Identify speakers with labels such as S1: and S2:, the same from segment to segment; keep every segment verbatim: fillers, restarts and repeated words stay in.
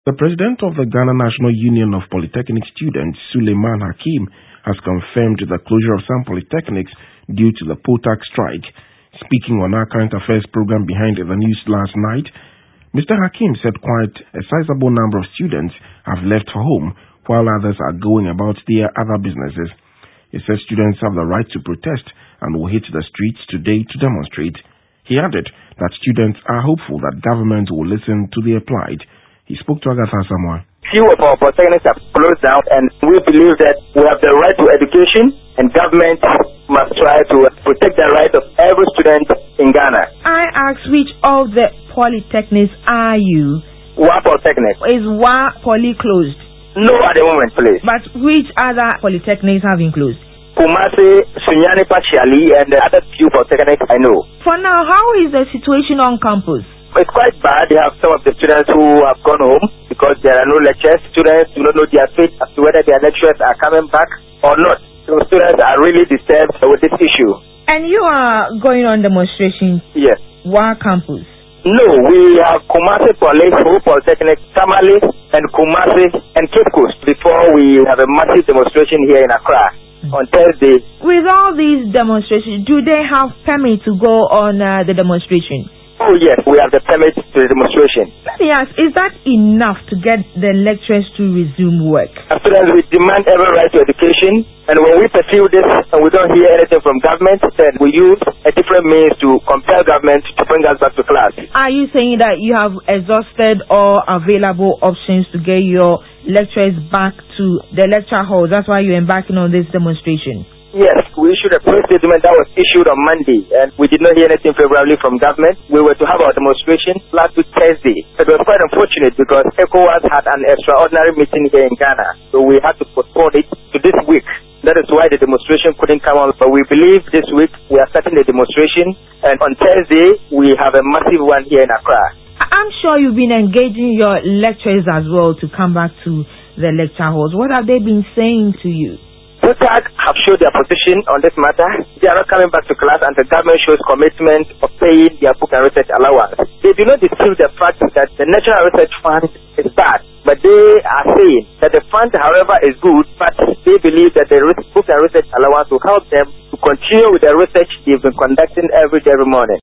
S1: The president of the Ghana National Union of Polytechnic Students, Suleiman Hakim, has confirmed the closure of some polytechnics due to the POTAC strike. Speaking on our current affairs program Behind the News last night, Mister Hakim said quite a sizable number of students have left for home while others are going about their other businesses. He said students have the right to protest and will hit the streets today to demonstrate. He added that students are hopeful that government will listen to their plight. He spoke to Agatha Samoa.
S2: Few of our polytechnics have closed down, and we believe that we have the right to education, and government must try to protect the right of every student in Ghana.
S3: I asked, which of the polytechnics are you?
S2: Wa Polytechnic.
S3: Is Wa Poly closed?
S2: No, at the moment, please.
S3: But which other polytechnics have been closed?
S2: Kumasi, Sunyani partially, and the other few polytechnics I know.
S3: For now, how is the situation on campus?
S2: It's quite bad. They have some of the students who have gone home because there are no lectures. Students do not know their fate as to whether their lecturers are coming back or not. So students are really disturbed with this issue.
S3: And you are going on demonstration?
S2: Yes.
S3: Wa campus?
S2: No, we have Kumasi Poly, Hope Polytechnic, Tamale, and Kumasi and Cape Coast before we have a massive demonstration here in Accra on Thursday.
S3: With all these demonstrations, do they have permit to go on uh, the demonstration?
S2: Oh yes, we have the permit to the demonstration.
S3: Let me ask, is that enough to get the lecturers to resume work?
S2: As students, we demand every right to education, and when we pursue this and we don't hear anything from government, then we use a different means to compel government to bring us back to class.
S3: Are you saying that you have exhausted all available options to get your lecturers back to the lecture hall? That's why you're embarking on this demonstration?
S2: Yes, we issued a press statement that was issued on Monday, and we did not hear anything favorably from government. We were to have our demonstration last week Thursday. It was quite unfortunate because ECOWAS had an extraordinary meeting here in Ghana, so we had to postpone it to this week. That is why the demonstration couldn't come on. But we believe this week we are starting the demonstration, and on Thursday we have a massive one here in Accra.
S3: I'm sure you've been engaging your lecturers as well to come back to the lecture halls. What have they been saying to you?
S2: POTAC have showed their position on this matter. They are not coming back to class until government shows commitment of paying their book and research allowance. They do not dispute the fact that the National Research Fund is bad, but they are saying that the fund, however, is good, but they believe that the book and research allowance will help them to continue with the research they've been conducting every day, every morning.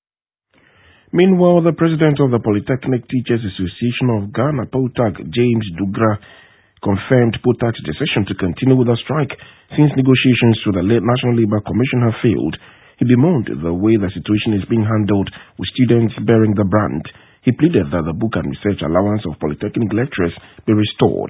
S1: Meanwhile, the president of the Polytechnic Teachers Association of Ghana, POTAC, James Dugra, confirmed POTAC's decision to continue with the strike since negotiations with the National Labour Commission have failed. He bemoaned the way the situation is being handled with students bearing the brunt. He pleaded that the book and research allowance of polytechnic lecturers be restored.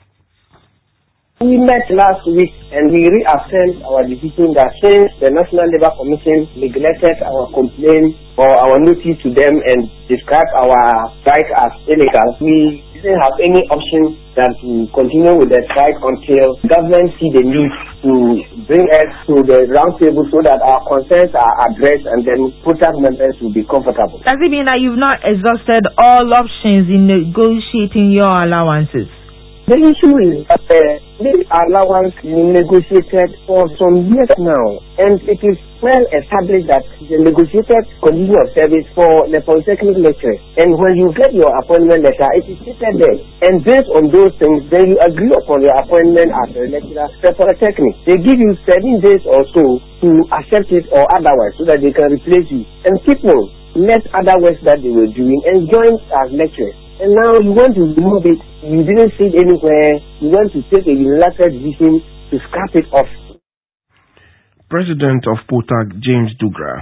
S4: We met last week and we reaffirmed our decision that since the National Labour Commission neglected our complaint or our notice to them and described our strike as illegal, we didn't have any option than to continue with the strike until government see the need to bring us to the round table so that our concerns are addressed and then POTAC members will be comfortable.
S3: Does it mean that you've not exhausted all options in negotiating your allowances?
S4: The issue is that uh, this allowance is negotiated for some years now, and it is well established that the negotiated condition of service for the polytechnic lecturers. And when you get your appointment letter, it is stated there. And based on those things, then you agree upon your appointment as a lecturer for polytechnic. They give you seven days or so to accept it or otherwise so that they can replace you. And people left other works that they were doing and joined as lecturers. And now you want to remove it, you didn't see it anywhere, you want to take a unilateral decision to scrap it off.
S1: President of POTAC, James Dugra.